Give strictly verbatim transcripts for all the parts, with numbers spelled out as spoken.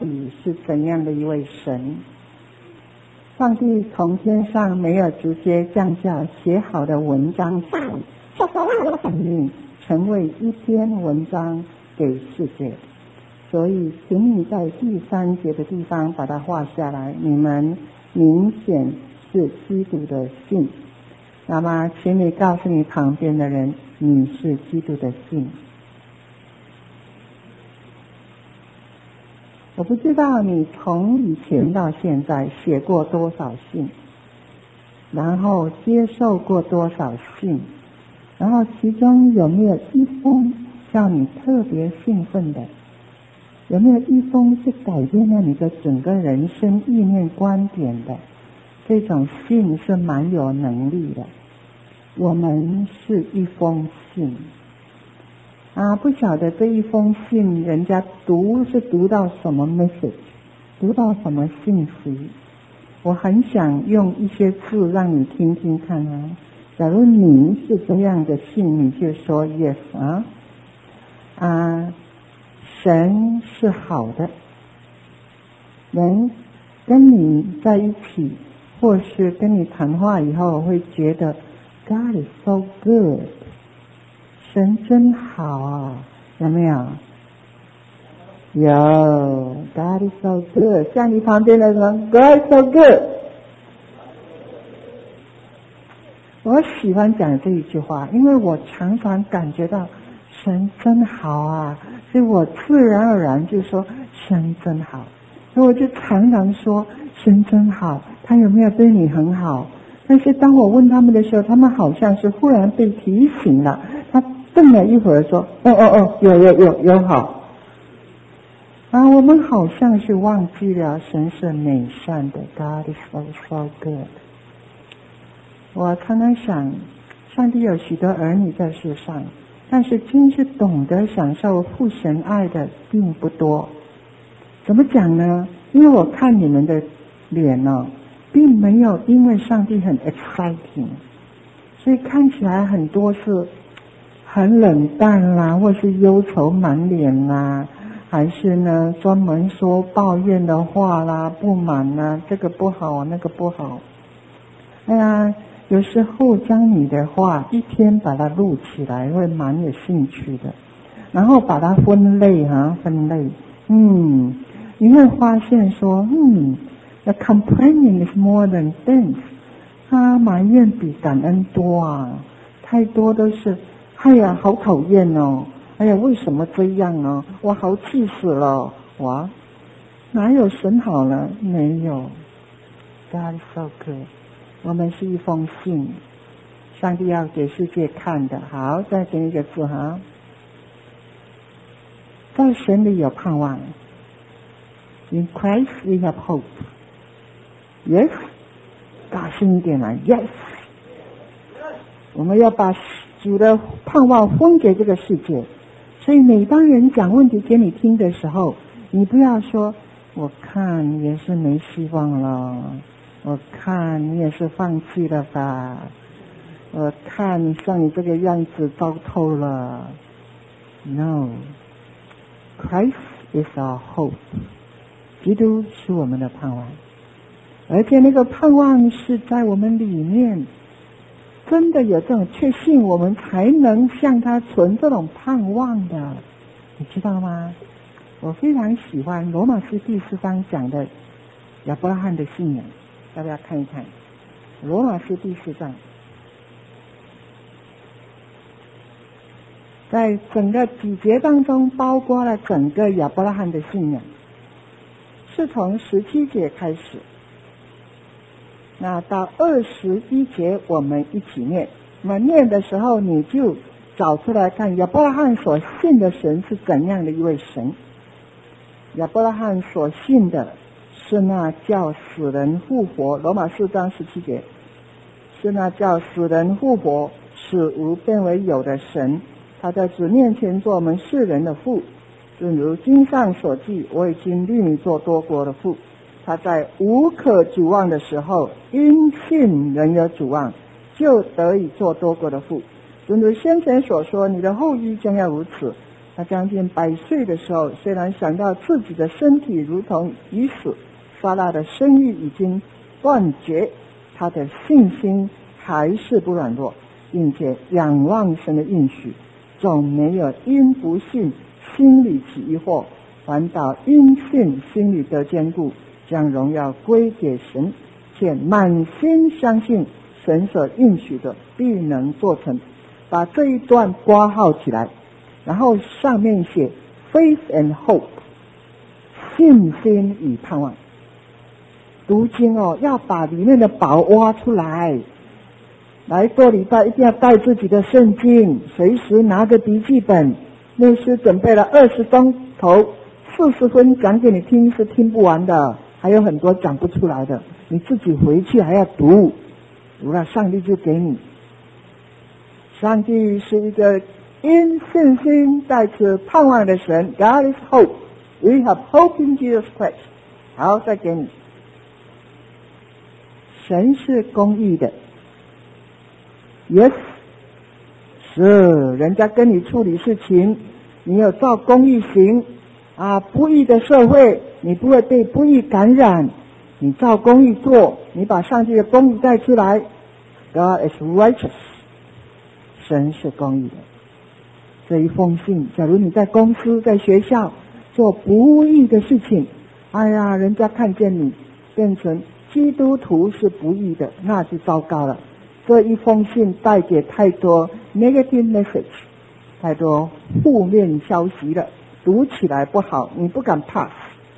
底是怎样的一位神。上帝从天上没有直接降下写好的文章，就说让我反应成为一篇文章给世界。所以请你在第三节的地方把它画下来，你们明显是基督的信。那么请你告诉你旁边的人，你是基督的信。我不知道你从以前到现在写过多少信，然后接受过多少信，然后其中有没有一封叫你特别兴奋的？有没有一封是改变了你的整个人生意念观点的？这种信是蛮有能力的。我们是一封信啊，不晓得这一封信人家读是读到什么 message， 读到什么信息。我很想用一些字让你听听看啊。假如你是这样的信，你就说 yes 啊啊，神是好的，人跟你在一起或是跟你谈话以后会觉得 God is so good， 神真好啊，有没有？有 God is so good， 像你旁边的人 God is so good。 我喜欢讲这一句话，因为我常常感觉到神真好啊，所以我自然而然就说神真好，所以我就常常说神真好，他有没有对你很好？但是当我问他们的时候，他们好像是忽然被提醒了，他瞪了一会儿说哦哦哦，有有有有好啊，我们好像是忘记了神是美善的 God is so so good。 我常常想，上帝有许多儿女在世上，但是真是懂得享受父神爱的并不多。怎么讲呢？因为我看你们的脸哦，并没有因为上帝很 exciting， 所以看起来很多是很冷淡啦，或是忧愁满脸啦，还是呢专门说抱怨的话啦，不满啦，这个不好那个不好。哎呀，有时候将你的话一天把它录起来会蛮有兴趣的，然后把它分类啊分类，嗯，你会发现说，嗯 The complaining is more than thanks， 他埋怨比感恩多啊，太多都是哎呀好讨厌哦，哎呀为什么这样呢？我好气死了，哇，哪有神好呢？没有。 God is so good， 我们是一封信，上帝要给世界看的。好，再讲一个字哈，在神里有盼望， In Christ we have hope。 Yes， 大声一点来 Yes， 我们要把主的盼望分给这个世界。所以每当人讲问题给你听的时候，你不要说我看也是没希望了，我看你也是放弃了吧，我看像你这个样子糟透了。 No， Christ is our hope， 基督是我们的盼望，而且那个盼望是在我们里面真的有这种确信，我们才能向他存这种盼望的，你知道吗？我非常喜欢罗马书第四章讲的亚伯拉罕的信仰，要不要看一看？罗马书第四章，在整个几节当中包括了整个亚伯拉罕的信仰，是从十七节开始，那到二十一节我们一起念。那么念的时候你就找出来看亚伯拉罕所信的神是怎样的一位神。亚伯拉罕所信的是那叫死人复活，罗马四章十七节，是那叫死人复活使无变为有的神，他在主面前做我们世人的父，正如经上所记，我已经立你做多国的父。他在无可指望的时候，因信人有指望，就得以做多国的父。正如先前所说，你的后裔将要如此。 他将近百岁的时候，虽然想到自己的身体如同已死，撒拉的生育已经断绝，他的信心还是不软弱，并且仰望神的应许，总没有因不信心里起疑惑，反倒因信心里得坚固，将荣耀归给神，且满心相信神所应许的必能做成。把这一段括号起来，然后上面写 faith and hope， 信心与盼望。读经哦，要把里面的宝挖出来。来做礼拜一定要带自己的圣经，随时拿个笔记本。牧师准备了二十钟头，四十分讲给你听是听不完的，还有很多讲不出来的，你自己回去还要读，读了上帝就给你。上帝是一个因信心带着盼望的神。 God is hope. We have hope in Jesus Christ. 好，再给你。神是公义的。 Yes， 是人家跟你处理事情，你有照公义行啊，不义的社会你不会被不义感染，你照公义做，你把上帝的公义带出来。 God is righteous， 神是公义的。这一封信，假如你在公司在学校做不义的事情，哎呀，人家看见你变成基督徒是不义的，那就糟糕了。这一封信带给太多 negative message， 太多负面消息了，读起来不好，你不敢 pass。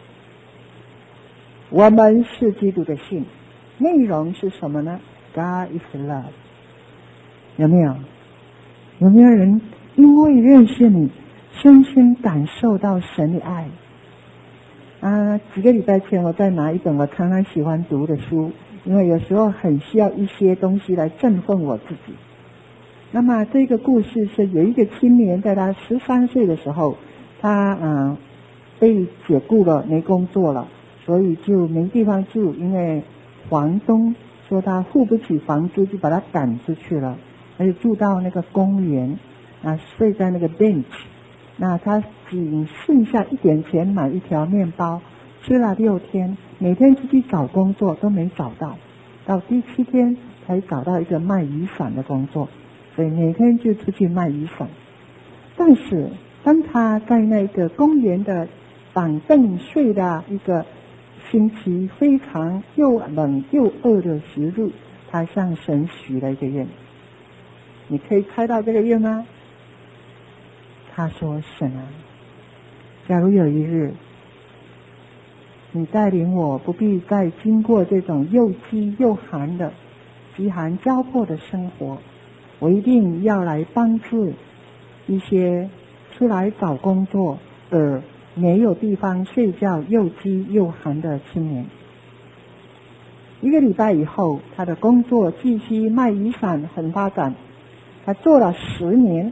我们是基督的信，内容是什么呢？ God is love。 有没有有没有人因为认识你深深感受到神的爱啊？几个礼拜前我在拿一本我常常喜欢读的书，因为有时候很需要一些东西来振奋我自己。那么这个故事是有一个青年在他十三岁的时候，他嗯、呃、被解雇了，没工作了，所以就没地方住，因为房东说他付不起房租，就把他赶出去了。他就住到那个公园啊，睡在那个 bench。那他仅剩下一点钱买一条面包，吃了六天，每天出去找工作都没找到，到第七天才找到一个卖雨伞的工作，所以每天就出去卖雨伞。但是当他在那个公园的板凳睡的一个星期非常又冷又饿的时日，他向神许了一个愿。你可以猜到这个愿吗？他说：神啊，假如有一日你带领我不必再经过这种又饥又寒的饥寒交迫的生活，我一定要来帮助一些出来找工作而没有地方睡觉又饥又寒的青年。一个礼拜以后，他的工作继续卖雨伞很发展，他做了十年，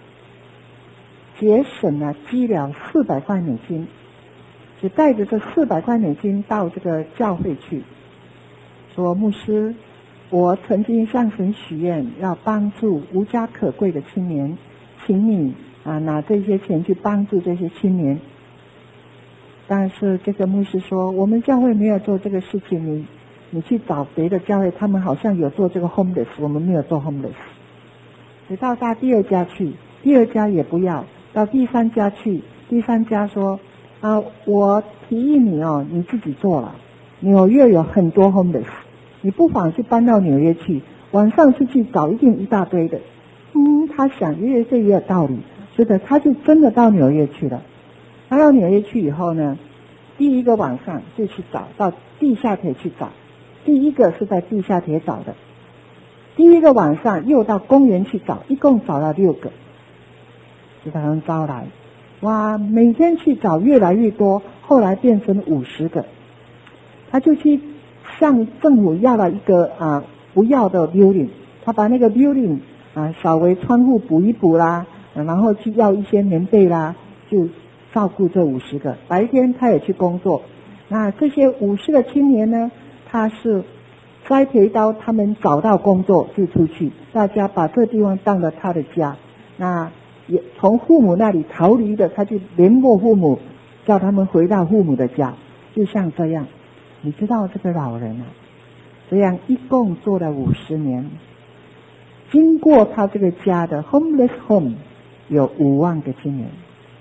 节省了积了四百块美金，就带着这四百块美金到这个教会去，说：牧师，我曾经向神许愿要帮助无家可归的青年，请你啊拿这些钱去帮助这些青年。但是这个牧师说：我们教会没有做这个事情，你你去找别的教会，他们好像有做这个 homeless， 我们没有做 homeless。所以到他第二家去，第二家也不要，到第三家去，第三家说：啊，我提议你哦，你自己做了。纽约有很多 homeless， 你不妨去搬到纽约去，晚上出去找一定一大堆的。嗯，他想，因为这也有道理，所以他就真的到纽约去了。他到纽约去以后呢，第一个晚上就去找，到地下铁去找。第一个是在地下铁找的，第一个晚上又到公园去找，一共找了六个，就把他们招来。哇，每天去找越来越多，后来变成五十个。他就去向政府要了一个啊不要的 building， 他把那个 building 啊稍微窗户补一补啦，然后去要一些棉被啦，就照顾这五十个。白天他也去工作。那这些五十个青年呢，他是栽培到他们找到工作就出去，大家把这地方当了他的家。那也从父母那里逃离的，他就联络父母，叫他们回到父母的家，就像这样。你知道这个老人啊，这样一共做了五十年，经过他这个家的 homeless home 有五万个青年。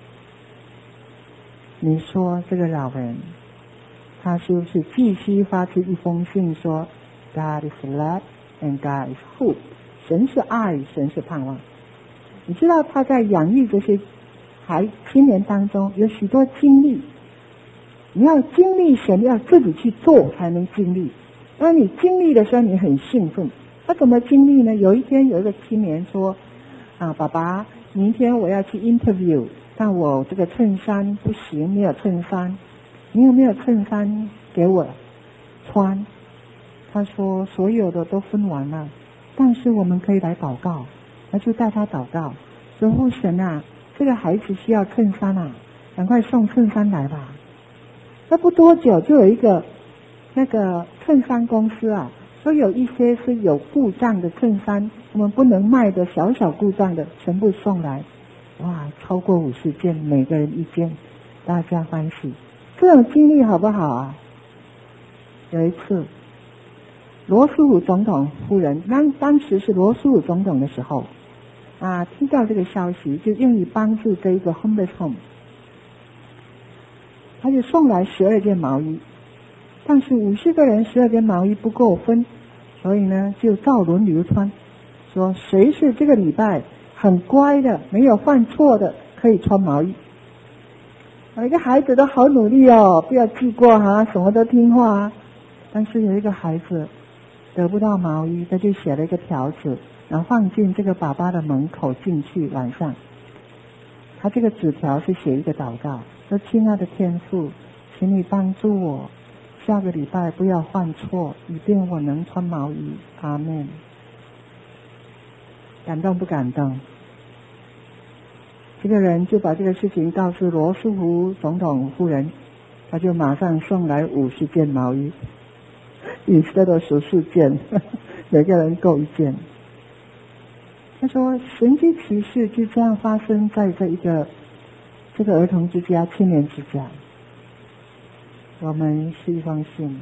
你说这个老人，他是不是继续发出一封信说 God is love and God is hope， 神是爱，神是盼望。你知道他在养育这些孩青年当中有许多经历，你要经历神，要自己去做才能经历。当你经历的时候，你很兴奋。他怎么经历呢？有一天有一个青年说啊，爸爸，明天我要去 interview， 但我这个衬衫不行，没有衬衫，你有没有衬衫给我穿？他说所有的都分完了，但是我们可以来祷告。他就带他祷告，说父神啊，这个孩子需要衬衫啊，赶快送衬衫来吧。那不多久就有一个那个衬衫公司啊，说有一些是有故障的衬衫，我们不能卖的小小故障的全部送来。哇，超过五十件，每个人一件，大家欢喜。这种经历好不好啊？有一次罗斯福总统夫人，当当时是罗斯福总统的时候啊，听到这个消息，就愿意帮助这一个 homeless home， 他就送来十二件毛衣，但是五十个人十二件毛衣不够分，所以呢就照轮流穿，说谁是这个礼拜很乖的，没有犯错的，可以穿毛衣。每个孩子都好努力哦，不要记过啊，什么都听话啊。但是有一个孩子得不到毛衣，他就写了一个条子，然后放进这个爸爸的门口进去。晚上他这个纸条是写一个祷告，说亲爱的天父，请你帮助我下个礼拜不要犯错，以便我能穿毛衣。阿们。感动不感动？这个人就把这个事情告诉罗斯福总统夫人，他就马上送来五十件毛衣，instead of十四件，每个人够一件。他说神迹奇事就这样发生在这一个这个儿童之家、青年之家。我们是一封信，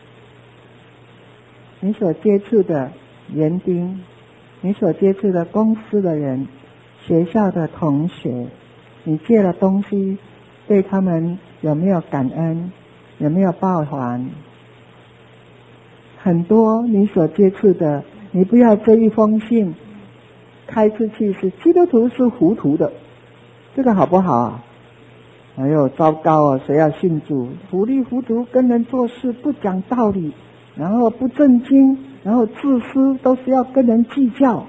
你所接触的园丁，你所接触的公司的人，学校的同学，你借了东西，对他们有没有感恩，有没有报还？很多你所接触的，你不要这一封信开出去是基督徒是糊涂的，这个好不好啊？哎呦，糟糕啊！谁要信主？糊里糊涂跟人做事，不讲道理，然后不正经，然后自私，都是要跟人计较。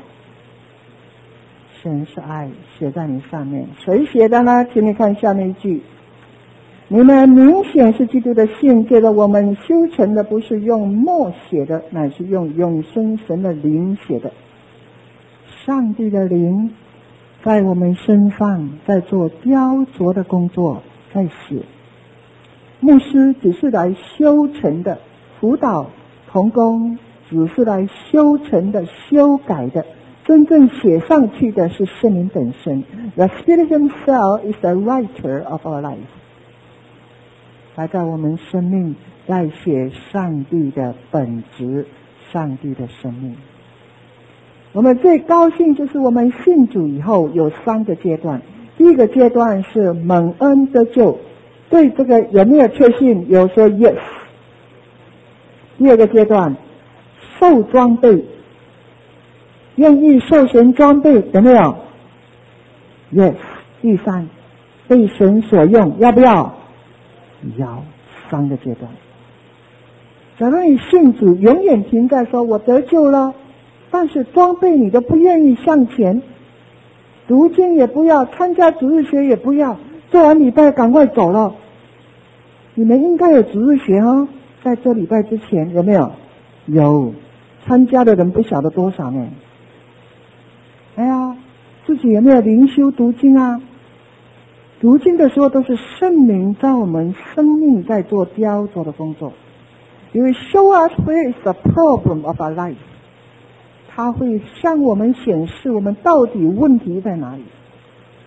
神是爱，写在你上面。谁写的呢？请你看下面一句，你们明显是基督的信，借着我们修成的，不是用墨写的，乃是用永生神的灵写的。上帝的灵在我们身上在做雕琢的工作，在写。牧师只是来修成的，辅导同工只是来修成的、修改的，真正写上去的是圣灵本身。The Spirit Himself is the writer of our life。他在我们生命在写上帝的本质，上帝的生命。我们最高兴就是我们信主以后有三个阶段。第一个阶段是蒙恩得救，对这个有没有确信？有说 yes。第二个阶段受装备，愿意受神装备，有没有 yes。第三被神所用，要不要？要。三个阶段。假如你信主永远停在说我得救了，但是装备你都不愿意向前，读经也不要，参加主日学也不要，做完礼拜赶快走了。你们应该有主日学哦，在做礼拜之前有没有？有，参加的人不晓得多少呢。哎呀，自己有没有灵修读经啊？读经的时候都是圣灵在我们生命在做雕琢的工作，因为 show us where is the problem of our life。它会向我们显示我们到底问题在哪里。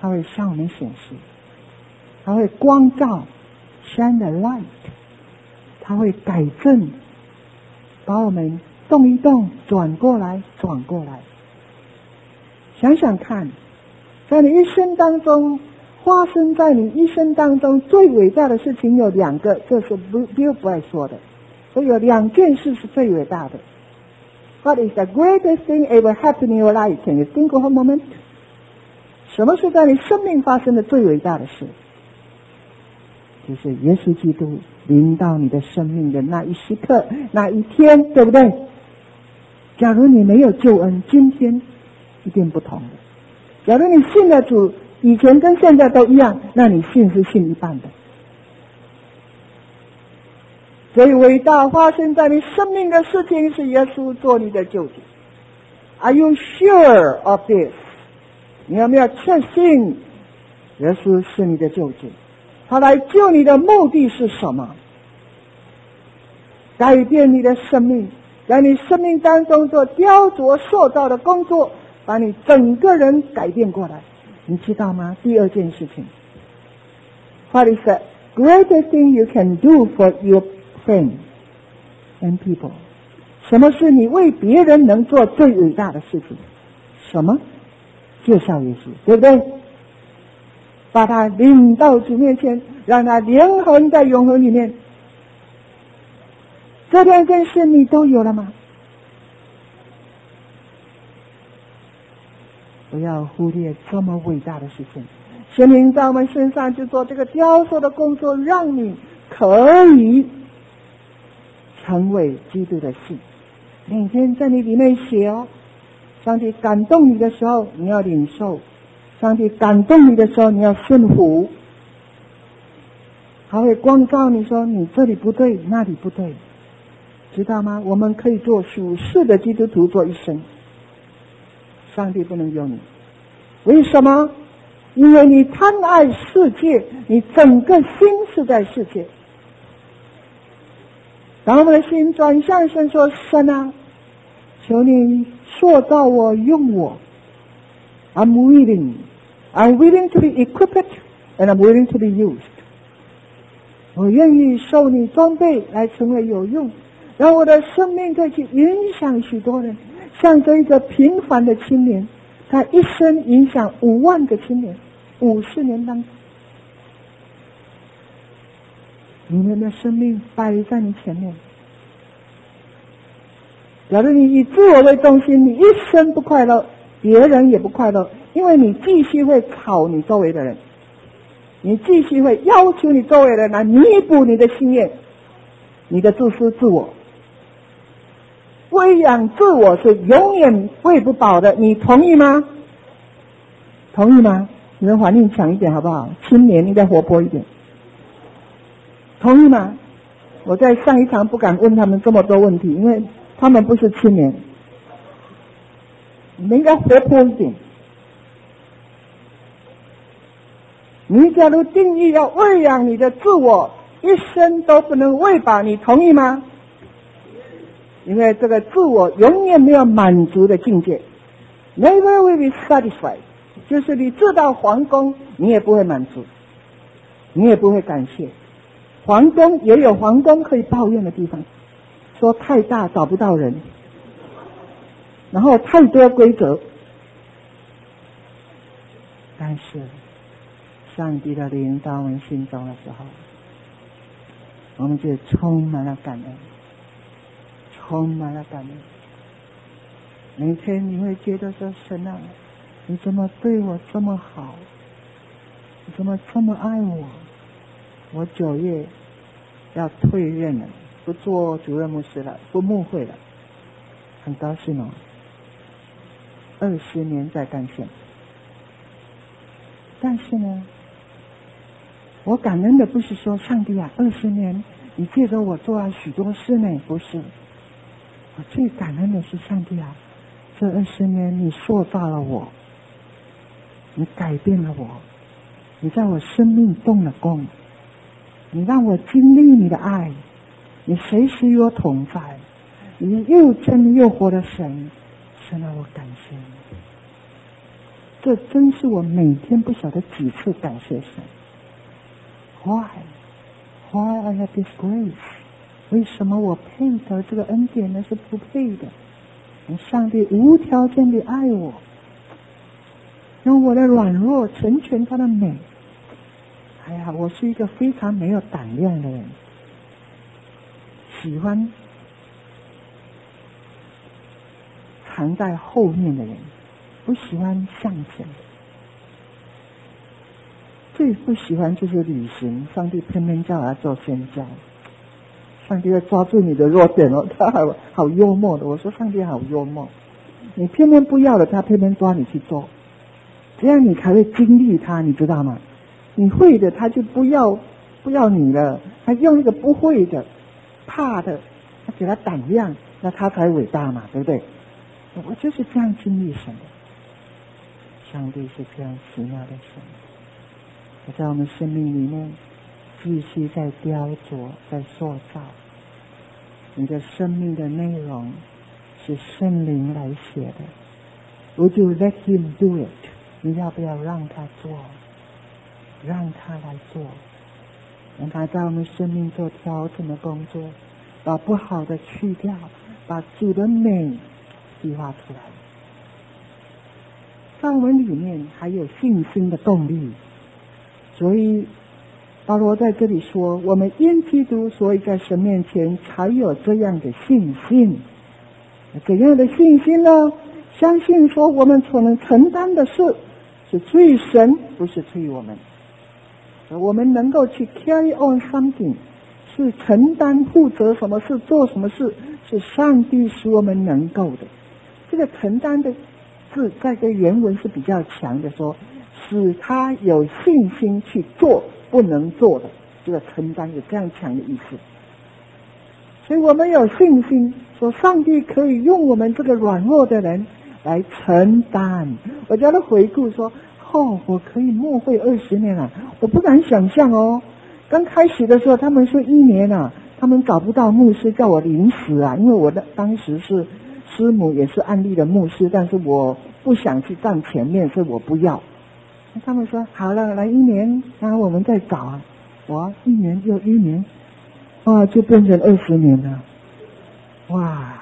它会向我们显示，它会光照 shine the light， 它会改正，把我们动一动，转过来转过来。想想看，在你一生当中，发生在你一生当中最伟大的事情有两个，这是 Bill Bright 说的，所以有两件事是最伟大的。What is the greatest thing ever happened in your life? Can you think of a moment? 什么是在你生命发生的最伟大的事？就是耶稣基督临到你的生命的那一时刻，那一天，对不对？假如你没有救恩，今天一定不同的。假如你信了主，以前跟现在都一样，那你信是信一半的。最伟大发生在你生命的事情是耶稣做你的救主。Are you sure of this？ 你有没有确信耶稣是你的救主？他来救你的目的是什么？改变你的生命，在你生命当中做雕琢塑造的工作，把你整个人改变过来。你知道吗？第二件事情 What is the greatest thing you can do for your friends and people？ 什么是你为别人能做最伟大的事情？什么？介绍耶稣，对不对？把他领到主面前，让他连合在永恒里面。这两件事你都有了吗？不要忽略这么伟大的事情。神灵在我们身上就做这个雕塑的工作，让你可以成为基督的信。每天在你里面写哦，上帝感动你的时候，你要领受；上帝感动你的时候，你要顺服。他会光照你说你这里不对，那里不对，知道吗？我们可以做属世的基督徒做一生，上帝不能用你。为什么？因为你贪爱世界，你整个心是在世界。当我们的心转向神说，神啊，求你塑造我，用我。I'm willing, I'm willing to be equipped and I'm willing to be used。 我愿意受你装备来成为有用，让我的生命可以去影响许多人，像这一个平凡的青年，他一生影响五万个青年，五十年当中，你们的生命摆在你前面。假如你以自我为中心，你一生不快乐，别人也不快乐，因为你继续会吵你周围的人，你继续会要求你周围的人来弥补你的心愿，你的自私自我。喂养自我是永远喂不饱的，你同意吗？同意吗？你们反应强一点好不好？青年应该活泼一点，同意吗？我在上一场不敢问他们这么多问题，因为他们不是青年，你们应该活泼一点。你假如定义要喂养你的自我，一生都不能喂饱，你同意吗？因为这个自我永远没有满足的境界 ，never will be satisfied。就是你知道皇宫，你也不会满足，你也不会感谢。皇宫也有皇宫可以抱怨的地方，说太大找不到人，然后太多规则。但是上帝的灵到我们心中的时候，我们就充满了感恩，充满了感恩。每天你会觉得说，神啊，你怎么对我这么好？你怎么这么爱我？我九月要退任了，不做主任牧师了，不牧会了，很高兴哦。二十年在干线，但是呢，我感恩的不是说上帝啊，二十年你借着我做了许多事呢，不是。我最感恩的是上帝啊，这二十年你塑造了我，你改变了我，你在我生命动了工，你让我经历你的爱，你随时与我同在，你又真又活的神，神啊，我感谢你。 这真是我每天不晓得几次感谢神。Why? Why I have this grace? 为什么我配得这个恩典呢？是不配的。上帝无条件地爱我，用我的软弱成全他的美。哎呀，我是一个非常没有胆量的人，喜欢藏在后面的人，不喜欢向前。最不喜欢就是旅行，上帝偏偏叫我要做宣教。上帝要抓住你的弱点哦，他好好幽默的。我说上帝好幽默，你偏偏不要了，他偏偏抓你去做，这样你才会经历他，你知道吗？你会的他就不要不要你了，他用一个不会的怕的，他给他胆量，那他才伟大嘛，对不对？我就是这样经历神的。上帝是这样奇妙的神，在我们生命里面继续在雕琢，在塑造。你的生命的内容是圣灵来写的。Would you let him do it? 你要不要让他做？让他来做，让他在我们生命做调整的工作，把不好的去掉，把主的美计划出来。在我们里面还有信心的动力，所以保罗在这里说，我们因基督，所以在神面前才有这样的信心。怎样的信心呢？相信说我们所能承担的事是出于神，不是出于我们。我们能够去 carry on something， 是承担负责什么事，做什么事，是上帝使我们能够的。这个承担的字在这原文是比较强的，说使他有信心去做不能做的，这个承担有这样强的意思。所以我们有信心说上帝可以用我们这个软弱的人来承担。我叫他回顾说，哦，我可以默会二十年了，我不敢想象哦。刚开始的时候他们说一年啊，他们找不到牧师，叫我临时啊，因为我的当时是师母也是安利的牧师，但是我不想去站前面，所以我不要。他们说好了，来一年，然后我们再找啊。哇，一年又一年，哇，就变成二十年了。哇，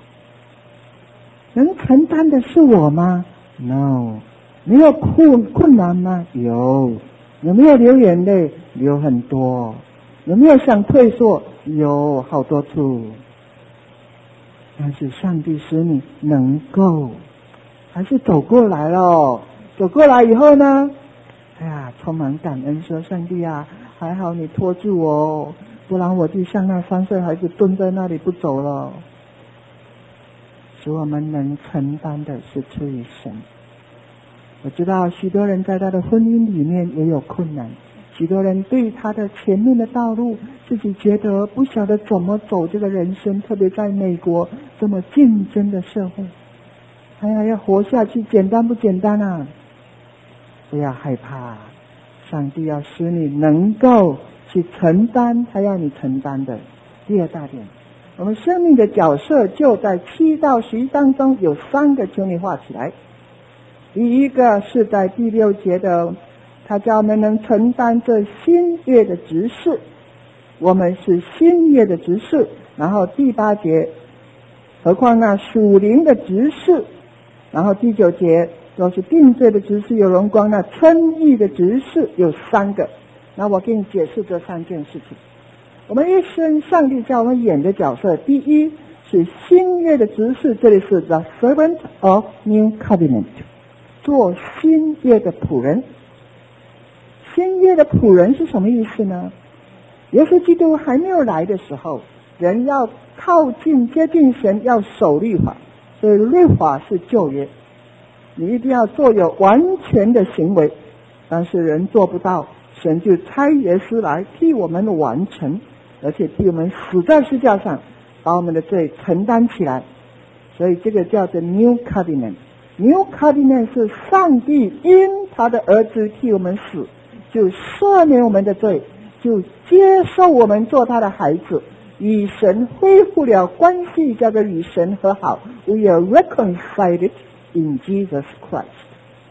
能承担的是我吗 ？No。没有困困难吗？有。有没有流眼泪？流很多。有没有想退缩？有好多处。但是上帝使你能够，还是走过来了。走过来以后呢，哎呀，充满感恩，说上帝啊，还好你拖住我，不然我就像那三岁孩子蹲在那里不走了。使我们能承担的是出于神。我知道许多人在他的婚姻里面也有困难，许多人对他的前面的道路自己觉得不晓得怎么走这个人生，特别在美国这么竞争的社会，哎呀，要活下去简单不简单啊？不要害怕，上帝要使你能够去承担他要你承担的。第二大点，我们生命的角色就在七到十一当中有三个，求你画起来。第一个是在第六节的，他叫我们能承担这新约的职事，我们是新约的职事。然后第八节，何况那属灵的职事。然后第九节都是定罪的职事有荣光，那称义的职事有三个。那我给你解释这三件事情。我们一生上帝叫我们演的角色，第一是新约的职事，这里是 the servant of new covenant，做新约的仆人。新约的仆人是什么意思呢？耶稣基督还没有来的时候，人要靠近接近神，要守律法，所以律法是旧约，你一定要做有完全的行为，但是人做不到，神就差耶稣来替我们完成，而且替我们死在十字架上，把我们的罪承担起来。所以这个叫做 New Covenant。New Covenant 是上帝因他的儿子替我们死，就赦免我们的罪，就接受我们做他的孩子，与神恢复了关系，叫做与神和好。We are reconciled in Jesus Christ。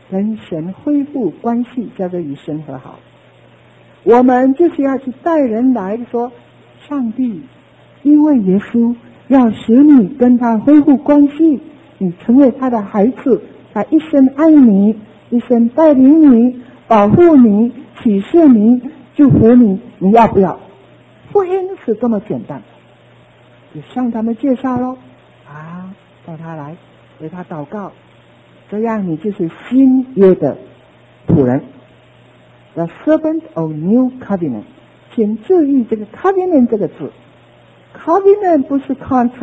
跟神恢复关系，叫做与神和好。我们就是要去带人来说，上帝因为耶稣要使你跟他恢复关系，你成为他的孩子，他一生爱你，一生带领你，保护你，启示你，祝福你，你要不要？福音是这么简单，就向他们介绍咯，啊，带他来，为他祷告，这样你就是新约的仆人。The servant of new covenant， 请注意这个 covenant 这个字， covenant 不是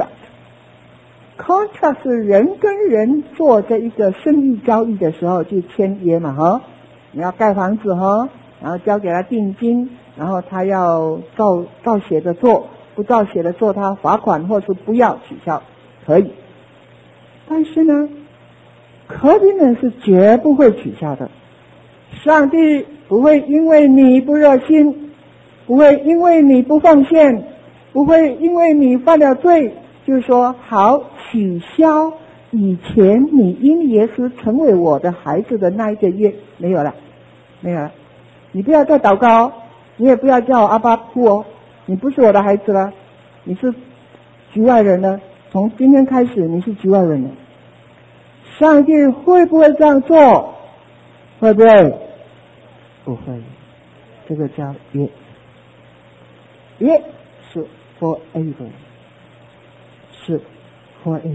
contract，contract 是人跟人做这一个生意交易的时候就签约嘛，哈，你要盖房子哈，然后交给他定金，然后他要照照写的做，不照写的做他罚款或是不要取消，可以。但是呢 covenant 是绝不会取消的，上帝不会因为你不热心，不会因为你不奉献，不会因为你犯了罪就说好取消以前你因耶稣成为我的孩子的那一个月，没有了，没有了。你不要再祷告哦，你也不要叫我阿爸父哦，你不是我的孩子了，你是局外人了，从今天开始你是局外人了。上帝会不会这样做？会不会？不会。这个叫约，约是 forever， 是 forever，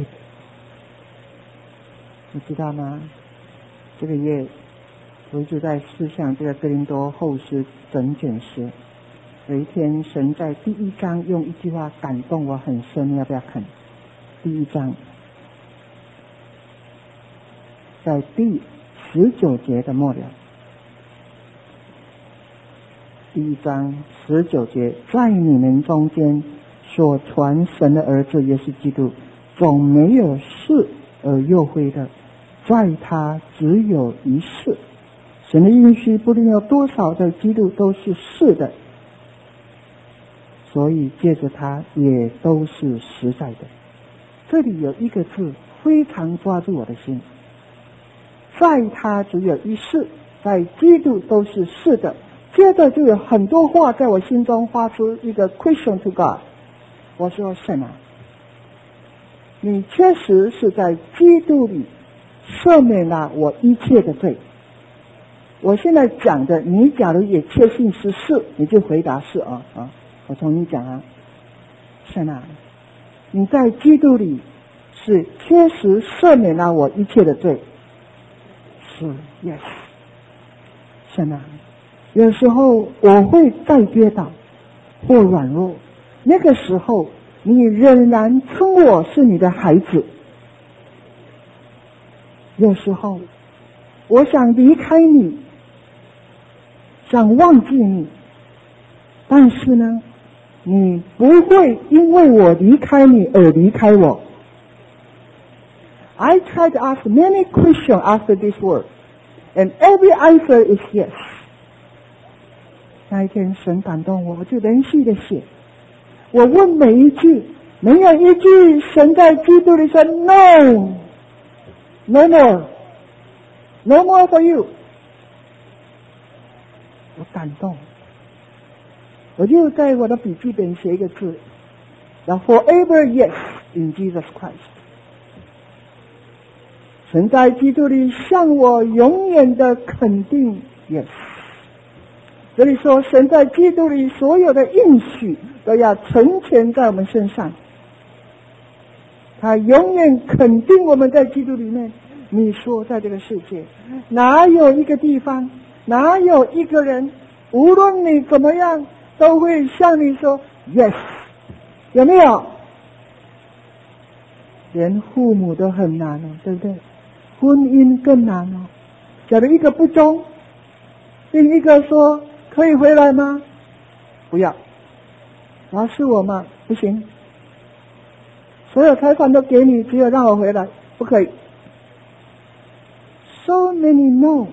你知道吗？这个约我一直在思想这个哥林多后书整卷诗，有一天神在第一章用一句话感动我很深，你要不要看？第一章在第十九节的末了，第一章十九节，在你们中间所传神的儿子耶稣基督，总没有是而又非的，在他只有一是。神的应许不论有多少的基督都是是的，所以借着他也都是实在的。这里有一个字非常抓住我的心，在他只有一是，在基督都是是的。接着就有很多话在我心中发出一个 question to God， 我说神啊，你确实是在基督里赦免了我一切的罪。我现在讲的，你假如也确信是是，你就回答是啊啊！我从你讲啊，神啊，你在基督里是确实赦免了我一切的罪。是 yes， 神啊，有时候我会再跌倒或软弱，那个时候你仍然称我是你的孩子。有时候我想离开你，想忘记你，但是呢，你不会因为我离开你而离开我。I tried to ask many questions after this word, and every answer is yes. 那一天神感动我，我就连续的写，我问每一句，没有一句神在基督里说 No, no more, no more for you。我感动，我就在我的笔记本写一个字，叫 Forever yes in Jesus Christ。神在基督里向我永远的肯定 yes。这里说神在基督里所有的应许都要成全在我们身上，他永远肯定我们在基督里面。你说在这个世界哪有一个地方，哪有一个人，无论你怎么样都会向你说 yes， 有没有？连父母都很难哦，对不对？婚姻更难哦。假如一个不忠，另一个说可以回来吗？不要。然后是我吗？不行。所有财产都给你，只有让我回来，不可以。So many no.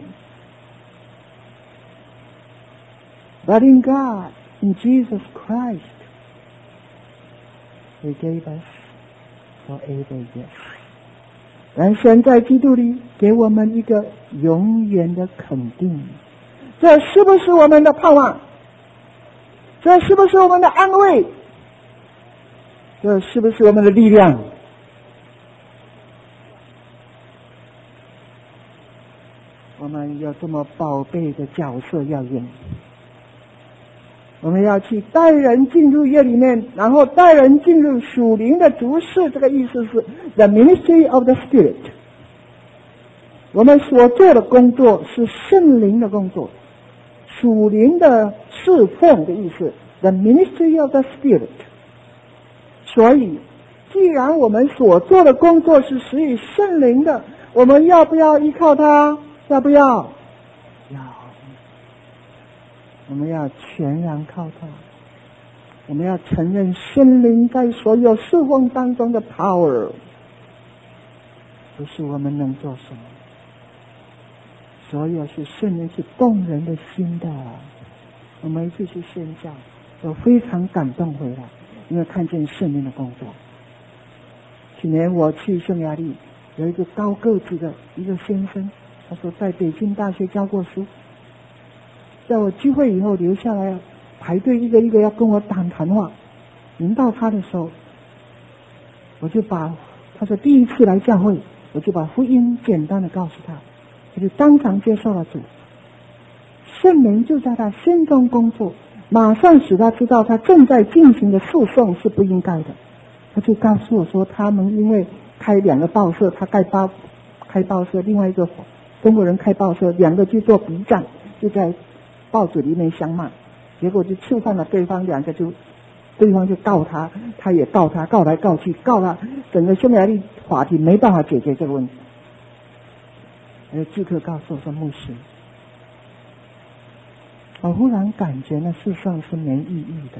But in God, in Jesus Christ, He gave us forever yes. 但神在基督里给我们一个永远的肯定，这是不是我们的盼望？这是不是我们的安慰？这是不是我们的力量？我们有这么宝贝的角色要演，我们要去带人进入业里面，然后带人进入属灵的族事。这个意思是 the ministry of the Spirit。 我们所做的工作是圣灵的工作，属灵的侍奉的意思 the ministry of the Spirit。 所以既然我们所做的工作是属于圣灵的，我们要不要依靠他？要不要？要。我们要全然靠他，我们要承认圣灵在所有侍奉当中的 power， 不是我们能做什么，所有是圣灵是动人的心的。我们一起去宣教，我非常感动回来，因为看见圣灵的工作。去年我去匈牙利，有一个高个子的一个先生，他说在北京大学教过书，在我聚会以后留下来排队一个一个要跟我谈谈话。轮到他的时候，我就把他说第一次来教会，我就把福音简单的告诉他，他就当场接受了主。圣灵就在他心中工作，马上使他知道他正在进行的诉讼是不应该的。他就告诉我说，他们因为开两个报社，他开报开报社，另外一个中国人开报社，两个去做笔战，就在报纸里面相骂，结果就触犯了对方，两个就对方就告他，他也告他，告来告去，告他，整个匈牙利法庭没办法解决这个问题。而即刻告诉我说，牧师，我忽然感觉那事上是没意义的，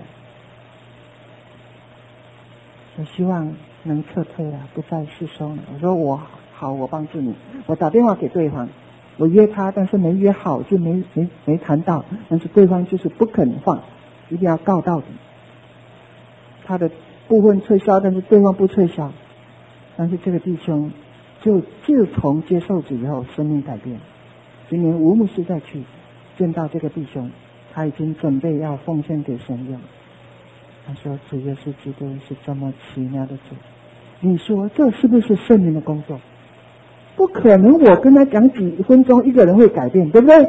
我希望能撤退啊，不再诉讼了。我说我好，我帮助你。我打电话给对方，我约他，但是没约好，就没没没谈到。但是对方就是不肯放，一定要告到底。他的部分撤销，但是对方不撤销。但是这个弟兄就自从接受主以后，生命改变。今年吴牧师再去见到这个弟兄，他已经准备要奉献给神用。他说主耶稣基督是这么奇妙的主，你说这是不是圣灵的工作？不可能我跟他讲几分钟一个人会改变，对不对？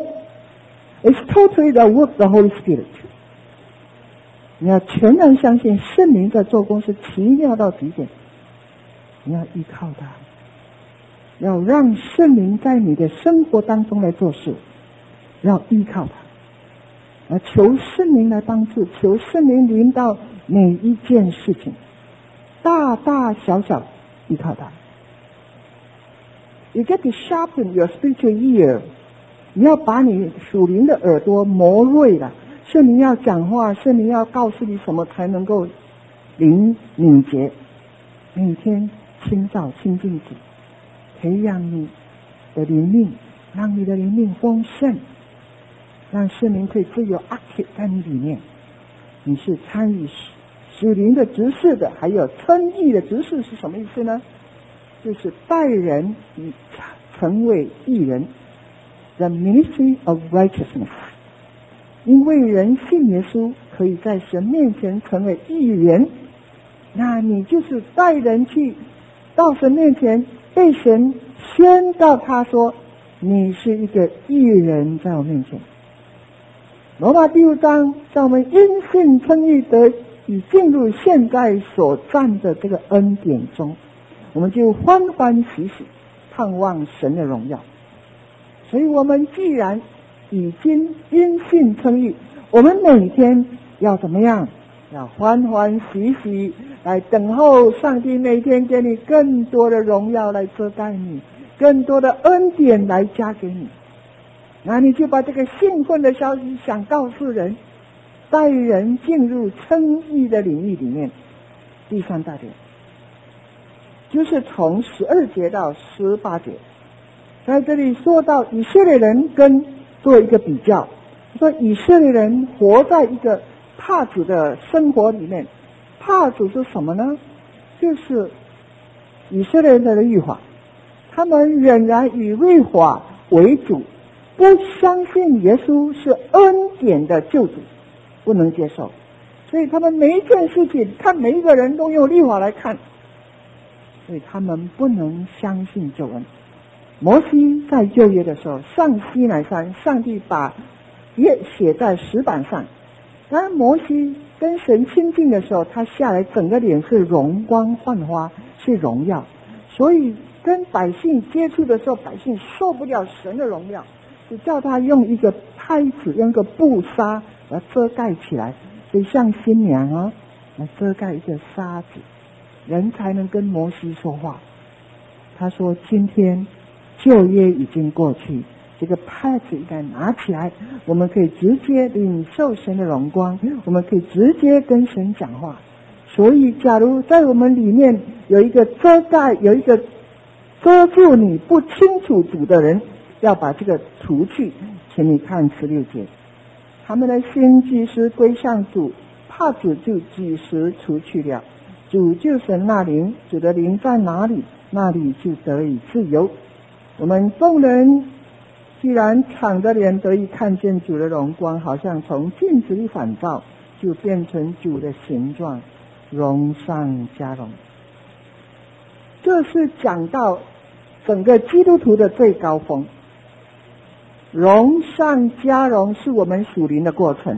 It's totally the work of the Holy Spirit。 你要全然相信圣灵在做工是奇妙到极点，你要依靠他，要让圣灵在你的生活当中来做事，要依靠他，而求圣灵来帮助，求圣灵临到每一件事情，大大小小依靠他。You get to sharpen your spiritual ear， 你要把你属灵的耳朵磨锐了。圣灵要讲话，圣灵要告诉你什么才能够灵敏捷。每天清早亲近主，培养你的灵命，让你的灵命丰盛，让圣灵可以自由 active 在你里面。你是参与属灵的执事的，还有称义的执事是什么意思呢？就是带人成为义人 ，the ministry of righteousness。因为人信耶稣，可以在神面前成为义人，那你就是带人去到神面前，被神宣告他说，你是一个义人在我面前。罗马第五章，在我们因信称义得以进入现在所占的这个恩典中，我们就欢欢喜喜盼望神的荣耀。所以我们既然已经因信称义，我们每天要怎么样？要欢欢喜喜来等候上帝每天给你更多的荣耀来遮盖你，更多的恩典来加给你。那你就把这个兴奋的消息想告诉人，带人进入称义的领域里面。第三大点就是从十二节到十八节，在这里说到以色列人跟做一个比较，说以色列人活在一个怕主的生活里面。怕主是什么呢？就是以色列人的律法， 他们仍然以律法为主，不相信耶稣是恩典的救主，不能接受。所以他们每一件事情看每一个人都用律法来看，所以他们不能相信救恩。摩西在旧约的时候上西乃山，上帝把约写在石板上，当摩西跟神亲近的时候，他下来整个脸是容光焕发，是荣耀，所以跟百姓接触的时候，百姓受不了神的荣耀，就叫他用一个拍子，用一个布纱来遮盖起来，所以像新娘啊，来遮盖一个纱子，人才能跟摩西说话。他说今天旧约已经过去，这个拍子应该拿起来，我们可以直接领受神的荣光，我们可以直接跟神讲话。所以假如在我们里面有一个遮盖，有一个遮住你不清楚主的人，要把这个除去。请你看十六节，他们的心即时归向主，怕主就即时除去了。主就神那灵，主的灵在哪里，那里就得以自由。我们众人既然敞着脸得以看见主的荣光，好像从镜子里反照，就变成主的形状，荣上加荣。这是讲到整个基督徒的最高峰，荣上加荣是我们属灵的过程。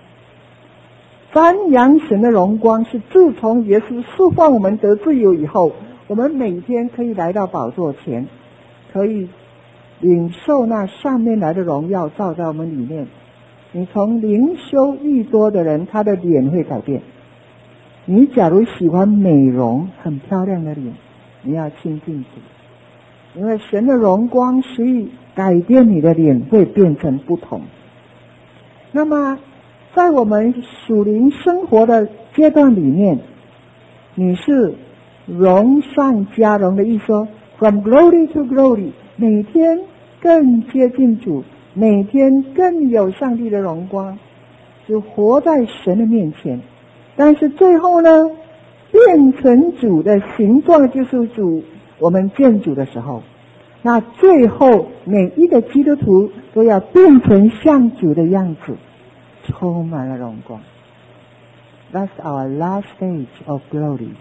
瞻仰神的荣光是自从耶稣释放我们得自由以后，我们每天可以来到宝座前，可以领受那上面来的荣耀照在我们里面。你从灵修愈多的人，他的脸会改变。你假如喜欢美容很漂亮的脸，你要亲近主，因为神的荣光所以改变你的脸，会变成不同。那么在我们属灵生活的阶段里面，你是荣上加荣的意思说 from glory to glory， 每天更接近主，每天更有上帝的荣光，就活在神的面前。但是最后呢，变成主的形状，就是主我们见主的时候，那最后每一个基督徒都要变成像主的样子，充满了荣光。 That's our last stage of glory。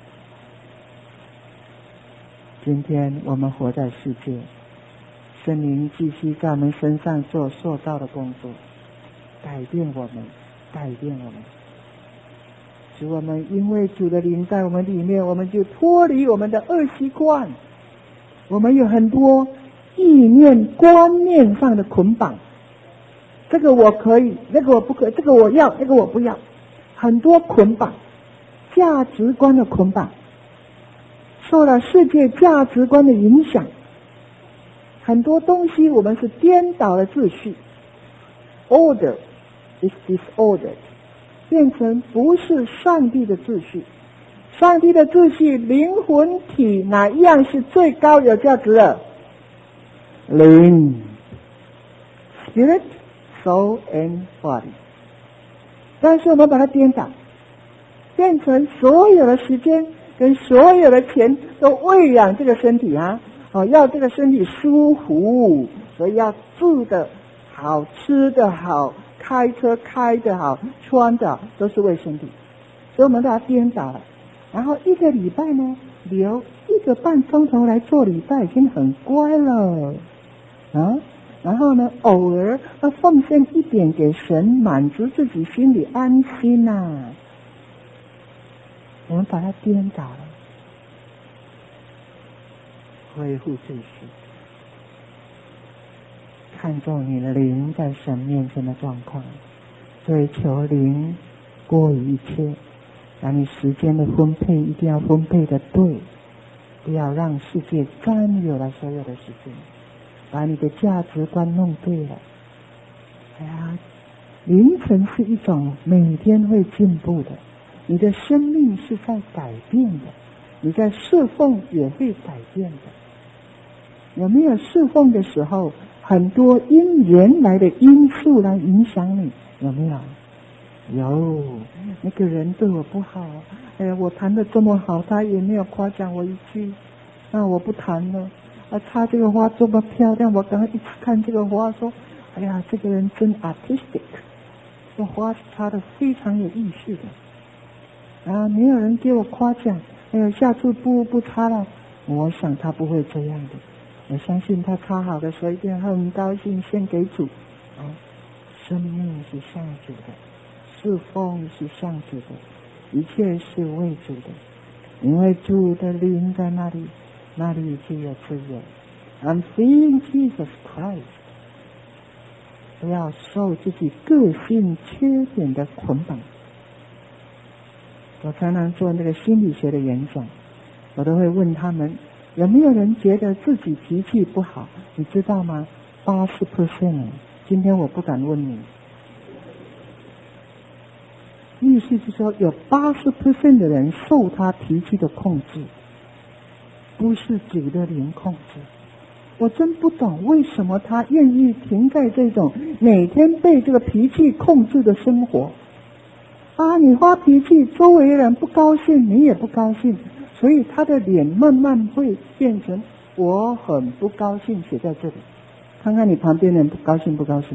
今天我们活在世界，圣灵继续在我们身上做塑造的工作，改变我们，改变我们，使我们因为主的灵在我们里面，我们就脱离我们的恶习惯。我们有很多意念观念上的捆绑，这个我可以，那个我不可以，这个我要，那个我不要，很多捆绑，价值观的捆绑，受了世界价值观的影响，很多东西我们是颠倒了秩序， order is disordered， 变成不是上帝的秩序。上帝的秩序，灵魂体哪一样是最高有价值的？灵 Spirit, Soul and Body。 但是我们把它颠倒，变成所有的时间跟所有的钱都喂养这个身体啊，哦，要这个身体舒服，所以要住的好，吃的好，开车开的好，穿的好，都是为身体，所以我们把它颠倒了。然后一个礼拜呢，留一个半钟头来做礼拜，已经很乖了啊。然后呢，偶尔要奉献一点给神，满足自己心里安心呐、啊。我们把它颠倒了，恢复秩序，看重你的灵在神面前的状况，追求灵过于一切。把你时间的分配一定要分配的对，不要让世界占有了所有的时间，把你的价值观弄对了。哎呀，灵魂是一种每天会进步的，你的生命是在改变的，你在侍奉也会改变的。有没有侍奉的时候，很多因原来的因素来影响你？有没有？有，那个人对我不好，哎，我弹得这么好，他也没有夸奖我一句，那我不弹了。 啊，插这个花这么漂亮，我刚刚一直看这个花说，哎呀，这个人真 artistic， 这花是插的非常有意思的。啊，没有人给我夸奖，哎呀，下次不不插了。我想他不会这样的，我相信他插好的时候一定很高兴，献给主。啊，生命是向主的，侍奉是向主的，一切是为主的，因为主的灵在那里，那里就有自由。I'm feeling Jesus Christ， 不要受自己个性缺点的捆绑。我常常做那个心理学的演讲，我都会问他们，有没有人觉得自己脾气不好？你知道吗？八十 percent。今天我不敢问你，意思是说有八十 percent 的人受他脾气的控制，不是主的灵控制。我真不懂为什么他愿意停在这种每天被这个脾气控制的生活。啊，你发脾气，周围人不高兴，你也不高兴，所以他的脸慢慢会变成我很不高兴，写在这里。看看你旁边人不高兴不高兴，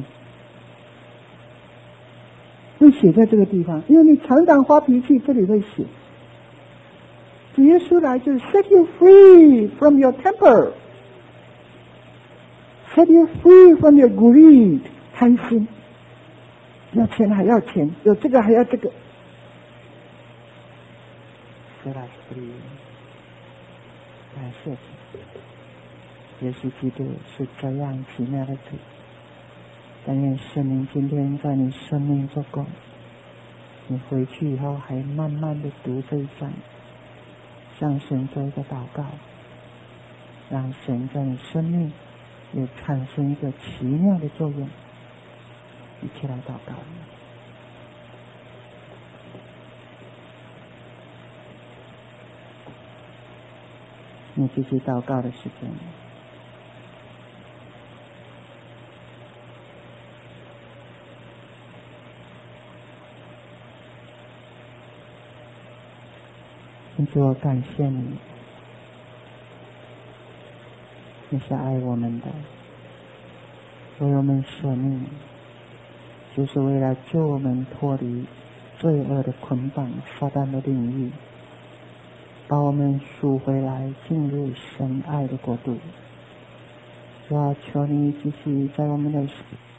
会写在这个地方，因为你常常发脾气，这里会写。主耶稣来就是 set you free from your temper， set you free from your greed， 贪心，要钱还要钱，有这个还要这个。set us free， 感谢主，耶稣基督是这样奇妙的主。但愿圣灵今天在你生命做工，你回去以后还慢慢的读这一章，向神做一个祷告，让神在你生命也产生一个奇妙的作用。一起来祷告。你继续祷告的时间。主，我感谢你，你是爱我们的，为我们舍命，就是为了救我们脱离罪恶的捆绑、撒旦的领域，把我们赎回来，进入神爱的国度。我要求你继续在我们的